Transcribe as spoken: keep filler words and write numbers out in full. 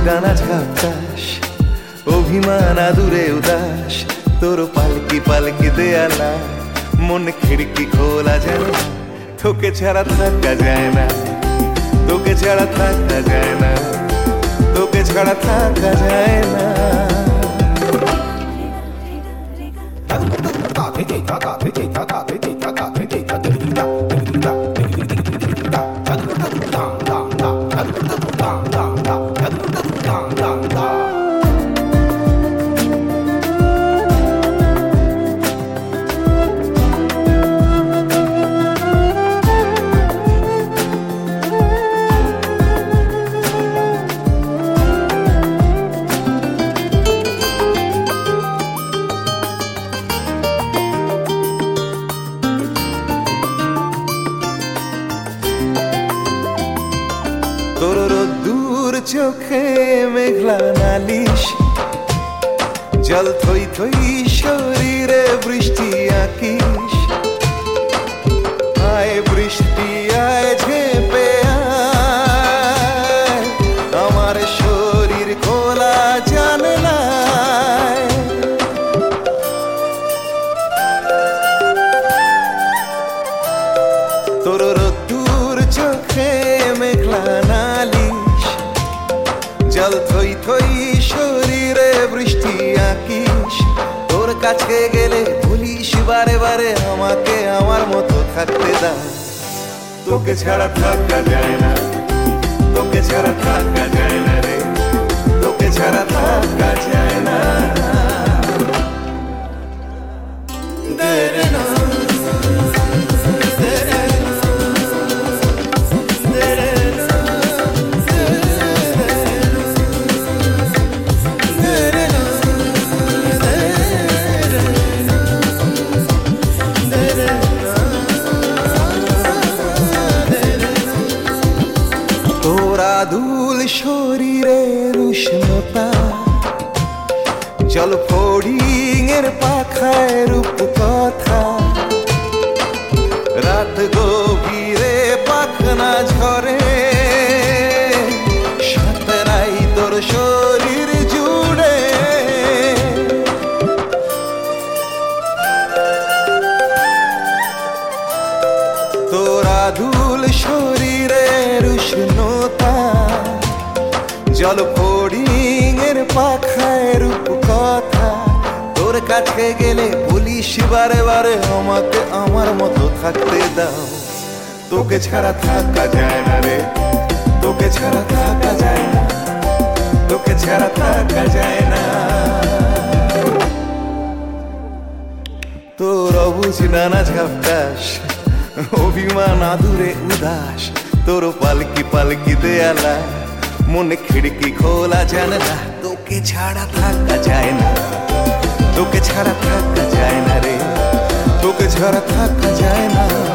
ডানা ঝাপটাস, অভিমান আদুরে উদাস, তোর পালকি পালকি দেয়ালা, মন খিড়কি খোলা যায় না, তোকে ছাড়া থাকা যায় না, তোকে ছাড়া থাকা যায় না, তোকে ছাড়া থাকা যায় না। তোর রোদ্দুর চোখে মেঘলা নালিশ, জল থই থই শরীরে বৃষ্টি আকিস, আয় বৃষ্টি আয় ঝেপে আয়, আমার শরীর খোলা জানলায়, তোর রোদ্দুর চোখে মেঘলা নালিশ, জল থই থই শরীরে বৃষ্টি আকিস, তোর কাছে গেলে বলিস বারে বারে আমাকে আমার মতো থাকতে দাও, তোকে ছাড়া থাকা যায় না, তোকে ছাড়া থাকা যায় না রে, তোকে ছাড়া থাকা যায় না। আদুল শরীরের উষ্ণতা, জল ফড়িং এর পাখায় রূপ কথা, রাত গভীরে পাখনা ঝরে, সাঁতরাই তোর শরীর জুড়ে, তোর আদুল শরীরের উষ্ণতা, জল ফড়িং এর পাখায় রূপ কথা, তোর কাছে গেলে বলিস বারে বারে আমাকে আমার মতো থাকতে দাও, তোকে ছাড়া থাকা যায় না রে, তোকে ছাড়া থাকা যায় না, তোকে ছাড়া থাকা যায় না। তোর অবুঝ নানা ঝাপটাস, অভিমান আদুরে উদাস, তোর পালকি পালকি দেয়ালা, মনে খিড়কি খোলা জানলা, তোকে ছাড়া থাকা যায় না, তোকে ছাড়া থাকা যায় না রে, তোকে ছাড়া থাকা যায় না।